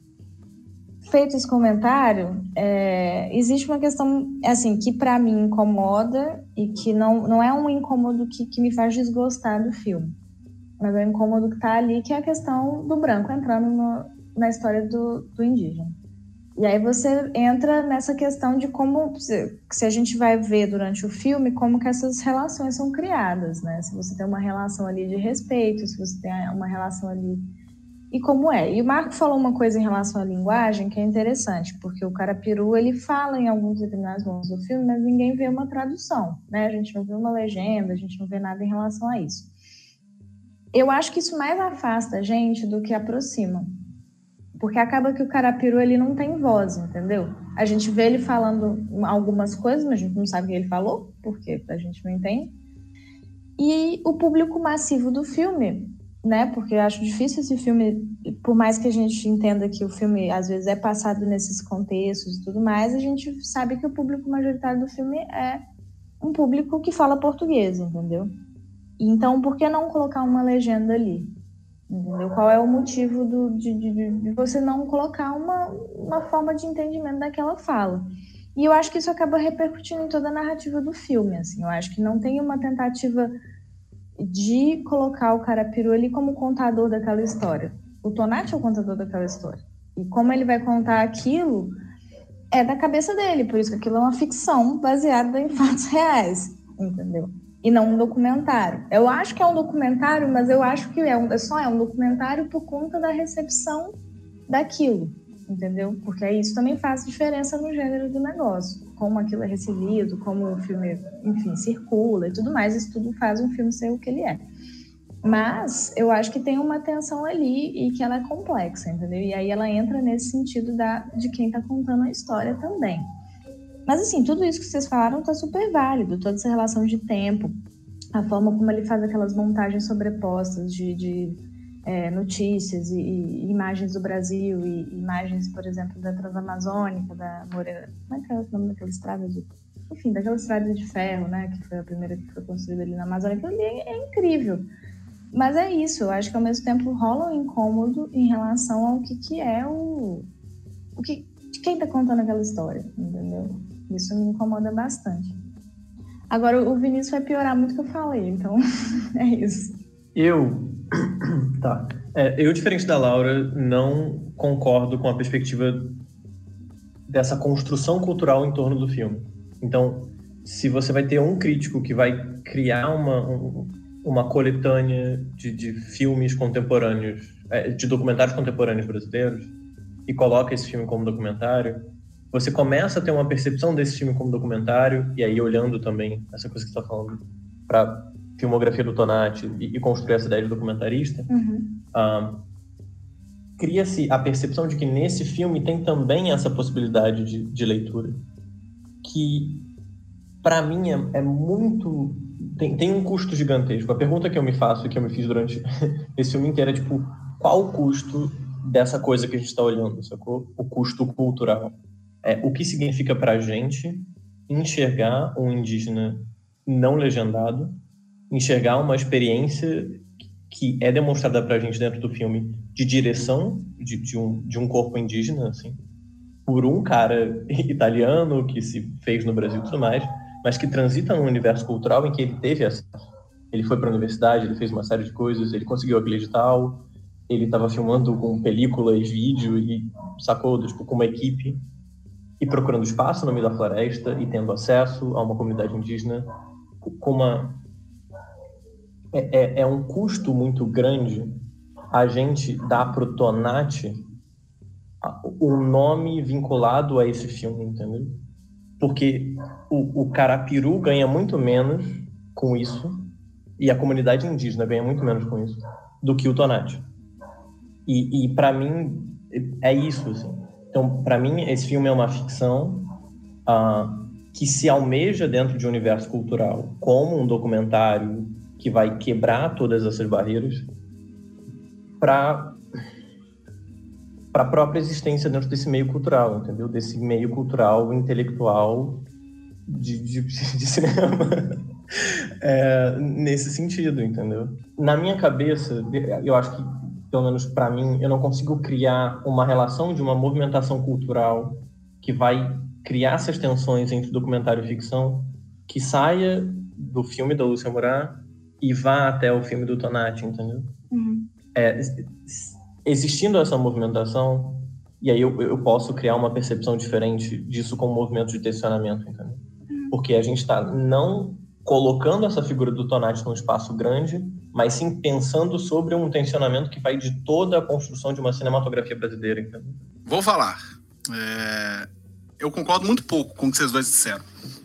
Feito esse comentário, é, existe uma questão assim, que para mim incomoda e que não, não é um incômodo que, que me faz desgostar do filme, mas é um incômodo que está ali, que é a questão do branco entrando no, na história do, do indígena. E aí você entra nessa questão de como, se, se a gente vai ver durante o filme, como que essas relações são criadas, né? Se você tem uma relação ali de respeito, se você tem uma relação ali... E como é? E o Marco falou uma coisa em relação à linguagem que é interessante, porque o Carapiru, ele fala em alguns determinados momentos do filme, mas ninguém vê uma tradução, né? A gente não vê uma legenda, a gente não vê nada em relação a isso. Eu acho que isso mais afasta a gente do que aproxima, porque acaba que o Carapiru, ele não tem voz, entendeu? A gente vê ele falando algumas coisas, mas a gente não sabe o que ele falou, porque a gente não entende. E o público massivo do filme... né? Porque eu acho difícil esse filme, por mais que a gente entenda que o filme às vezes é passado nesses contextos e tudo mais, a gente sabe que o público majoritário do filme é um público que fala português, entendeu? Então, por que não colocar uma legenda ali? Entendeu? Qual é o motivo do, de, de, de você não colocar uma, uma forma de entendimento daquela fala? E eu acho que isso acaba repercutindo em toda a narrativa do filme, assim. Eu acho que não tem uma tentativa de colocar o Carapiru ali como contador daquela história. O Tonati é o contador daquela história. E como ele vai contar aquilo é da cabeça dele, por isso que aquilo é uma ficção baseada em fatos reais, entendeu? E não um documentário. Eu acho que é um documentário, mas eu acho que é, um, é só é um documentário por conta da recepção daquilo, entendeu? Porque isso também faz diferença no gênero do negócio. Como aquilo é recebido, como o filme, enfim, circula e tudo mais, isso tudo faz um filme ser o que ele é. Mas eu acho que tem uma tensão ali e que ela é complexa, entendeu? E aí ela entra nesse sentido da, de quem está contando a história também. Mas assim, tudo isso que vocês falaram tá super válido, toda essa relação de tempo, a forma como ele faz aquelas montagens sobrepostas de, de é, notícias e, e imagens do Brasil e imagens, por exemplo, da Transamazônica, da Moreira... Como é que é o nome daquela estrada de... Enfim, daquela estrada de ferro, né? Que foi a primeira que foi construída ali na Amazônia. Aquilo ali é, é incrível. Mas é isso, eu acho que ao mesmo tempo rola um incômodo em relação ao que, que é o... o que, de quem tá contando aquela história, entendeu? Isso me incomoda bastante. Agora, o Vinícius vai piorar muito o que eu falei, então é isso. Eu... Tá. É, eu, diferente da Laura, não concordo com a perspectiva dessa construção cultural em torno do filme. Então, se você vai ter um crítico que vai criar uma, um, uma coletânea de, de filmes contemporâneos, é, de documentários contemporâneos brasileiros, e coloca esse filme como documentário, você começa a ter uma percepção desse filme como documentário, e aí olhando também essa coisa que você está falando para filmografia do Tonati e, e construir essa ideia de documentarista, uhum. uh, cria-se a percepção de que nesse filme tem também essa possibilidade de, de leitura, que para mim é, é muito... Tem, tem um custo gigantesco. A pergunta que eu me faço e que eu me fiz durante esse filme inteiro é, tipo, qual o custo dessa coisa que a gente está olhando, sacou? O custo cultural. É, o que significa para a gente enxergar um indígena não legendado, enxergar uma experiência que é demonstrada para a gente dentro do filme de direção de, de, um, de um corpo indígena, assim, por um cara italiano que se fez no Brasil e tudo mais, mas que transita num universo cultural em que ele teve acesso. Ele foi para a universidade, ele fez uma série de coisas, ele conseguiu aquele edital, ele estava filmando com película e vídeo e sacou, tipo, com uma equipe, e procurando espaço no meio da floresta e tendo acesso a uma comunidade indígena com uma... É, é, é um custo muito grande a gente dar pro Tonati o nome vinculado a esse filme, entendeu? Porque o, o Carapiru ganha muito menos com isso e a comunidade indígena ganha muito menos com isso do que o Tonati. E, e para mim, é isso, assim. Então, para mim, esse filme é uma ficção uh, que se almeja dentro de um universo cultural como um documentário que vai quebrar todas essas barreiras para para a própria existência dentro desse meio cultural, entendeu? Desse meio cultural, intelectual de, de, de cinema. É, nesse sentido, entendeu? Na minha cabeça, eu acho que pelo menos para mim, eu não consigo criar uma relação de uma movimentação cultural que vai criar essas tensões entre documentário e ficção que saia do filme da Lúcia Murat e vá até o filme do Tonati, entendeu? Uhum. É, existindo essa movimentação, e aí eu, eu posso criar uma percepção diferente disso como movimento de tensionamento, entendeu? Uhum. Porque a gente está não colocando essa figura do Tonati num espaço grande, mas sim pensando sobre um tensionamento que vai de toda a construção de uma cinematografia brasileira, entendeu? Vou falar. É... Eu concordo muito pouco com o que vocês dois disseram.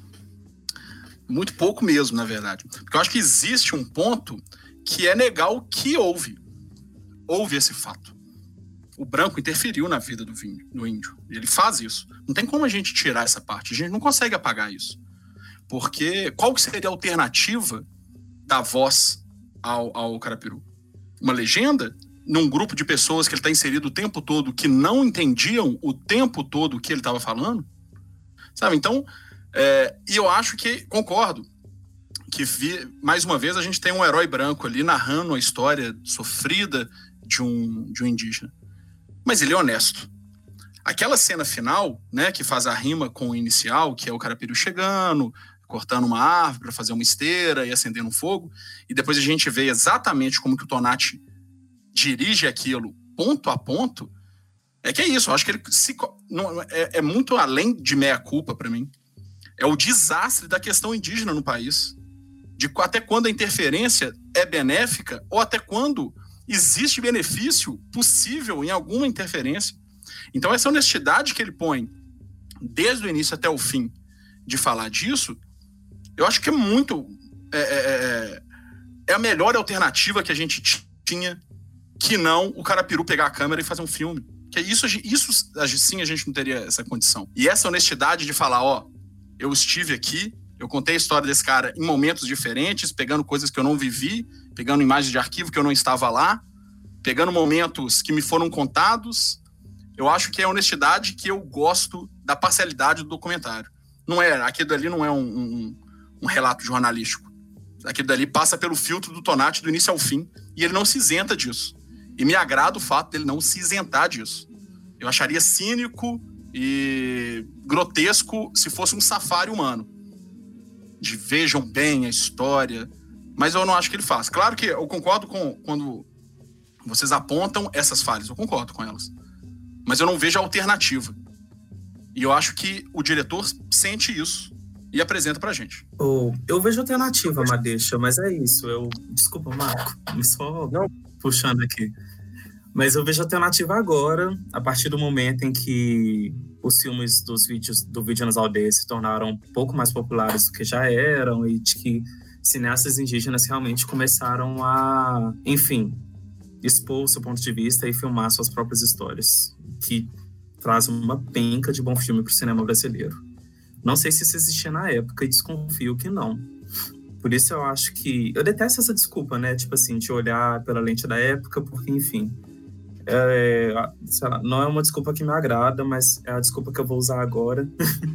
Muito pouco mesmo, na verdade. Porque eu acho que existe um ponto que é negar o que houve. Houve esse fato. O branco interferiu na vida do, vinho, do índio. Ele faz isso. Não tem como a gente tirar essa parte. A gente não consegue apagar isso. Porque qual que seria a alternativa da voz ao, ao Carapiru? Uma legenda? Num grupo de pessoas que ele está inserido o tempo todo, que não entendiam o tempo todo o que ele estava falando? Sabe? Então, é, e eu acho que, concordo, que vi, mais uma vez a gente tem um herói branco ali narrando a história sofrida de um, de um indígena. Mas ele é honesto. Aquela cena final, né, que faz a rima com o inicial, que é o Carapiru chegando, cortando uma árvore para fazer uma esteira e acendendo um fogo, e depois a gente vê exatamente como que o Tonati dirige aquilo ponto a ponto, é que é isso. Eu acho que ele se, não, é, é muito além de meia-culpa para mim. É o desastre da questão indígena no país. De até quando a interferência é benéfica ou até quando existe benefício possível em alguma interferência. Então essa honestidade que ele põe desde o início até o fim de falar disso, eu acho que é muito... É, é, é a melhor alternativa que a gente tinha, que não o Carapiru pegar a câmera e fazer um filme. Que isso, isso sim a gente não teria essa condição. E essa honestidade de falar, ó, eu estive aqui, eu contei a história desse cara em momentos diferentes, pegando coisas que eu não vivi, pegando imagens de arquivo que eu não estava lá, pegando momentos que me foram contados. Eu acho que é a honestidade que eu gosto da parcialidade do documentário. Não é, aquilo dali não é um, um, um relato jornalístico. Aquilo dali passa pelo filtro do Tonati do início ao fim, e ele não se isenta disso. E me agrada o fato dele não se isentar disso. Eu acharia cínico e grotesco se fosse um safari humano. De vejam bem a história. Mas eu não acho que ele faz. Claro que eu concordo com quando vocês apontam essas falhas. Eu concordo com elas. Mas eu não vejo a alternativa. E eu acho que o diretor sente isso e apresenta pra gente. Oh, eu vejo alternativa, Madeixa, mas é isso. Eu... Desculpa, Marco. Só não. puxando aqui. Mas eu vejo alternativa agora, a partir do momento em que os filmes dos vídeos, do Vídeo nas Aldeias se tornaram um pouco mais populares do que já eram, e de que cineastas indígenas realmente começaram a, enfim, expor o seu ponto de vista e filmar suas próprias histórias, que traz uma penca de bom filme para o cinema brasileiro. Não sei se isso existia na época e desconfio que não. Por isso eu acho que... Eu detesto essa desculpa, né? Tipo assim, de olhar pela lente da época, porque, enfim... É, sei lá, não é uma desculpa que me agrada, mas é a desculpa que eu vou usar agora.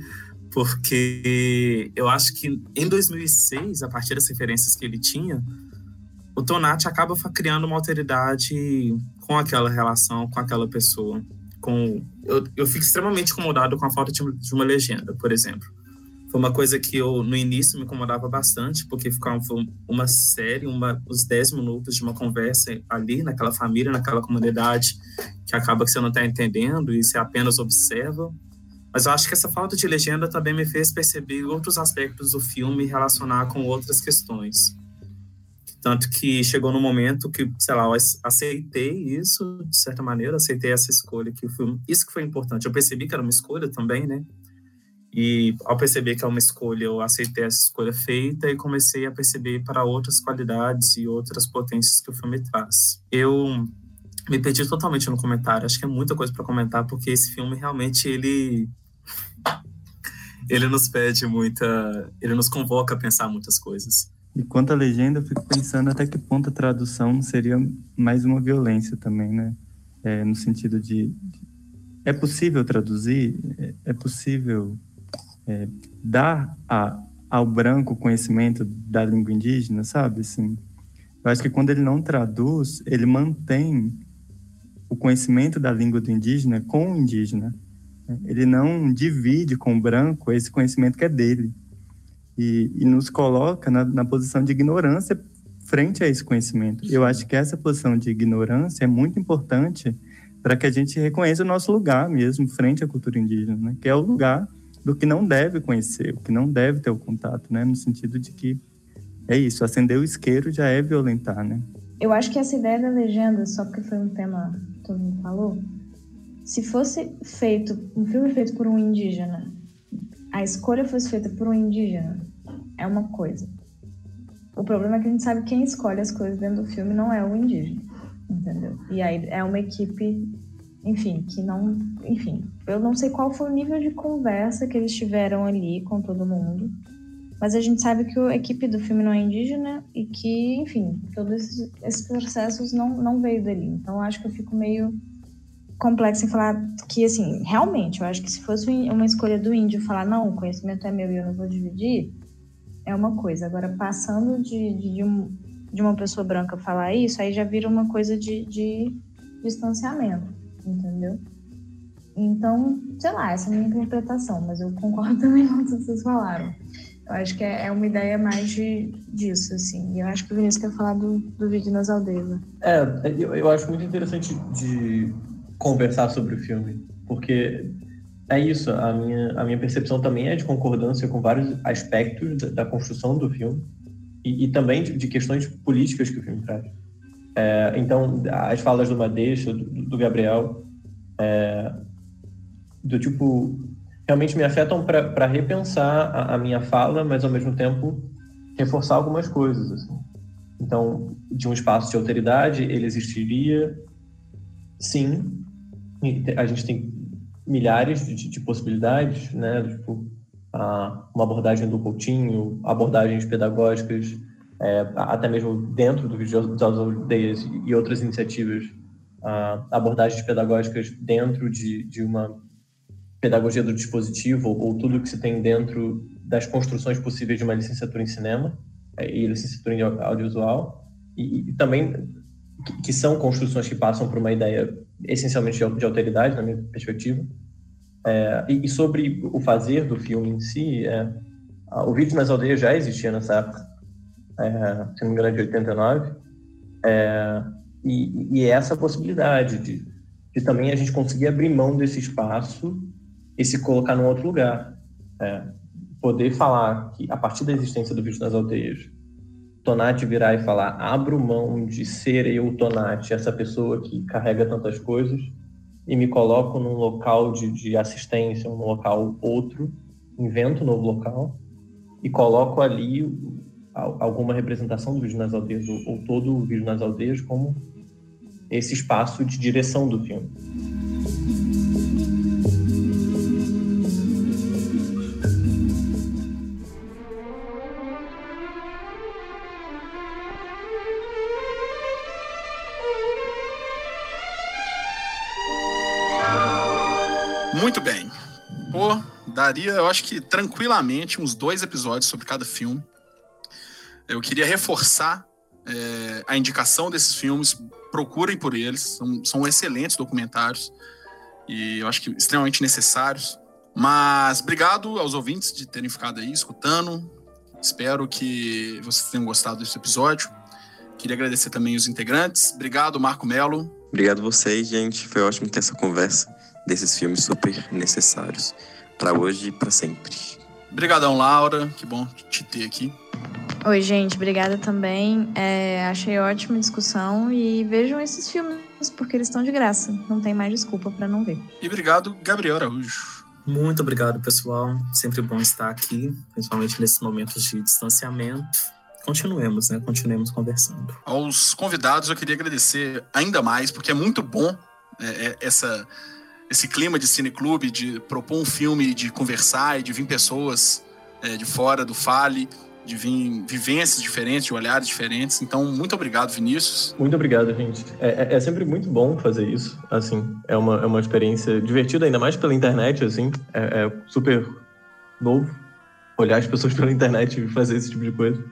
Porque eu acho que em dois mil e seis, a partir das referências que ele tinha, o Tonati acaba criando uma alteridade com aquela relação, com aquela pessoa. Com... Eu, eu fico extremamente incomodado com a falta de, de uma legenda, por exemplo. Foi uma coisa que eu, no início, me incomodava bastante, porque ficava uma série, uma, uns dez minutos de uma conversa ali, naquela família, naquela comunidade, que acaba que você não está entendendo e você apenas observa. Mas eu acho que essa falta de legenda também me fez perceber outros aspectos do filme e relacionar com outras questões. Tanto que chegou no momento que, sei lá, eu aceitei isso, de certa maneira, aceitei essa escolha. Que foi, isso que foi importante. Eu percebi que era uma escolha também, né? E ao perceber que é uma escolha, eu aceitei essa escolha feita e comecei a perceber para outras qualidades e outras potências que o filme traz. Eu me perdi totalmente no comentário, acho que é muita coisa para comentar, porque esse filme realmente, ele, ele nos pede muita... ele nos convoca a pensar muitas coisas. E quanto à legenda, eu fico pensando até que ponto a tradução seria mais uma violência também, né? É, no sentido de, de... É possível traduzir? É, é possível... É, dar a, ao branco conhecimento da língua indígena, sabe? Assim, eu acho que quando ele não traduz, ele mantém o conhecimento da língua do indígena com o indígena. Ele não divide com o branco esse conhecimento que é dele. E, e nos coloca na, na posição de ignorância frente a esse conhecimento. Eu acho que essa posição de ignorância é muito importante para que a gente reconheça o nosso lugar mesmo frente à cultura indígena, né? Que é o lugar do que não deve conhecer, o que não deve ter o contato, né? No sentido de que é isso, acender o isqueiro já é violentar, né? Eu acho que essa ideia da legenda, só porque foi um tema que todo mundo falou, se fosse feito, um filme feito por um indígena, a escolha fosse feita por um indígena, é uma coisa. O problema é que a gente sabe quem escolhe as coisas dentro do filme não é o indígena, entendeu? E aí é uma equipe, enfim, que não... Enfim, eu não sei qual foi o nível de conversa que eles tiveram ali com todo mundo, mas a gente sabe que a equipe do filme não é indígena e que, enfim, todos esses, esses processos não, não veio dali. Então, eu acho que eu fico meio complexo em falar que, assim, realmente, eu acho que se fosse uma escolha do índio falar, não, o conhecimento é meu e eu não vou dividir, é uma coisa. Agora, passando de, de, de, um, de uma pessoa branca falar isso, aí já vira uma coisa de, de distanciamento, entendeu? Então, sei lá, essa é a minha interpretação, mas eu concordo também com o que vocês falaram. Eu acho que é uma ideia mais de, disso, assim. E eu acho que o Vinícius quer falar do, do vídeo nas aldeias. É, eu, eu acho muito interessante de conversar sobre o filme, porque é isso, a minha, a minha percepção também é de concordância com vários aspectos da, da construção do filme e, e também de, de questões políticas que o filme traz. É, então, as falas do Madeixa, do, do Gabriel, é, do tipo... realmente me afetam para repensar a, a minha fala, mas ao mesmo tempo reforçar algumas coisas. Assim. Então, de um espaço de alteridade, ele existiria, sim. A gente tem milhares de, de possibilidades, né? Tipo, a, uma abordagem do Coutinho, abordagens pedagógicas, é, até mesmo dentro do vídeo das aldeias e outras iniciativas, a, abordagens pedagógicas dentro de, de uma pedagogia do dispositivo, ou, ou tudo que se tem dentro das construções possíveis de uma licenciatura em cinema e licenciatura em audiovisual, e, e também que, que são construções que passam por uma ideia essencialmente de, de alteridade, na minha perspectiva. É, e, e sobre o fazer do filme em si, é, o Vídeo nas Aldeias já existia nessa época, é, se não me engano é de oitenta e nove, é, e, e é essa possibilidade de, de também a gente conseguir abrir mão desse espaço e se colocar num outro lugar. É, poder falar que, a partir da existência do Vídeo nas Aldeias, Tonati virar e falar, abro mão de ser eu, Tonati, essa pessoa que carrega tantas coisas, e me coloco num local de, de assistência, num local outro, invento um novo local, e coloco ali alguma representação do Vídeo nas Aldeias, ou, ou todo o Vídeo nas Aldeias, como esse espaço de direção do filme. Muito bem. Pô, daria, eu acho que tranquilamente, uns dois episódios sobre cada filme. Eu queria reforçar é, a indicação desses filmes. Procurem por eles. São, são excelentes documentários. E eu acho que extremamente necessários. Mas obrigado aos ouvintes de terem ficado aí escutando. Espero que vocês tenham gostado desse episódio. Queria agradecer também os integrantes. Obrigado, Marco Melo. Obrigado vocês, gente. Foi ótimo ter essa conversa desses filmes super necessários para hoje e para sempre. Obrigadão, Laura. Que bom te ter aqui. Oi, gente. Obrigada também. É, achei ótima discussão e vejam esses filmes porque eles estão de graça. Não tem mais desculpa para não ver. E obrigado, Gabriel Araújo. Muito obrigado, pessoal. Sempre bom estar aqui, principalmente nesses momentos de distanciamento. Continuemos, né? Continuemos conversando. Aos convidados eu queria agradecer ainda mais, porque é muito bom é, é, essa, esse clima de cineclube, de propor um filme, de conversar e de vir pessoas é, de fora do Fale, de vir vivências diferentes, de olhares diferentes. Então, muito obrigado, Vinícius. Muito obrigado, gente. É, é, é sempre muito bom fazer isso, assim. É uma, é uma experiência divertida, ainda mais pela internet, assim. É, é super novo olhar as pessoas pela internet e fazer esse tipo de coisa.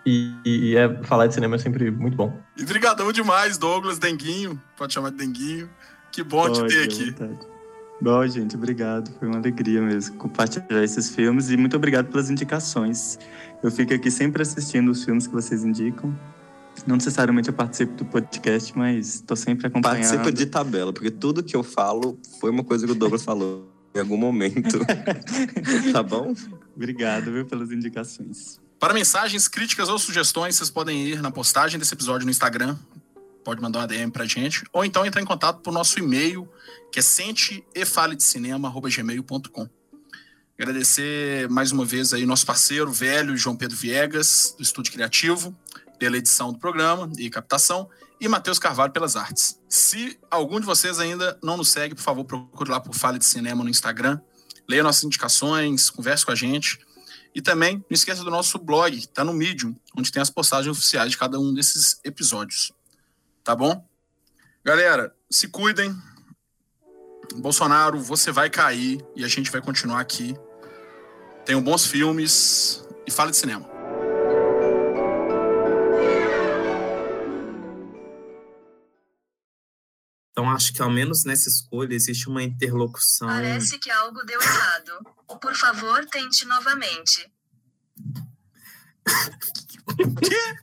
E, e é, falar de cinema é sempre muito bom. E brigadão demais, Douglas, Denguinho. Pode chamar de Denguinho. Que bom Pode, te ter à aqui. vontade. Bom, gente, obrigado. Foi uma alegria mesmo compartilhar esses filmes e muito obrigado pelas indicações. Eu fico aqui sempre assistindo os filmes que vocês indicam. Não necessariamente eu participo do podcast, mas estou sempre acompanhando. Participa de tabela, porque tudo que eu falo foi uma coisa que o Douglas falou em algum momento. Tá bom? Obrigado, viu, pelas indicações. Para mensagens, críticas ou sugestões, vocês podem ir na postagem desse episódio no Instagram. Pode mandar uma D M pra gente. Ou então entrar em contato por nosso e-mail, que é sente e fale de cinema arroba gmail ponto com. Agradecer mais uma vez aí nosso parceiro velho, João Pedro Viegas, do Estúdio Criativo, pela edição do programa e captação, e Matheus Carvalho pelas artes. Se algum de vocês ainda não nos segue, por favor, procure lá por Fale de Cinema no Instagram, leia nossas indicações, converse com a gente. E também não esqueça do nosso blog, que está no Medium, onde tem as postagens oficiais de cada um desses episódios. Tá bom? Galera, se cuidem. Bolsonaro, você vai cair e a gente vai continuar aqui. Tenham bons filmes e fale de cinema. Então, acho que ao menos nessa escolha existe uma interlocução. Parece que algo deu errado. Por favor, tente novamente. Quê?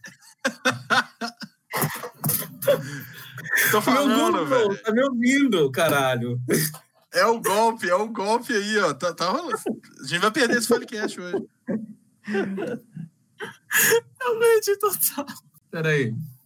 Tô falando, Meu velho. Google, tá me ouvindo, caralho. É o golpe, é o golpe aí, ó. Tá, tá rolando. A gente vai perder esse podcast hoje. Eu perdi total. Peraí.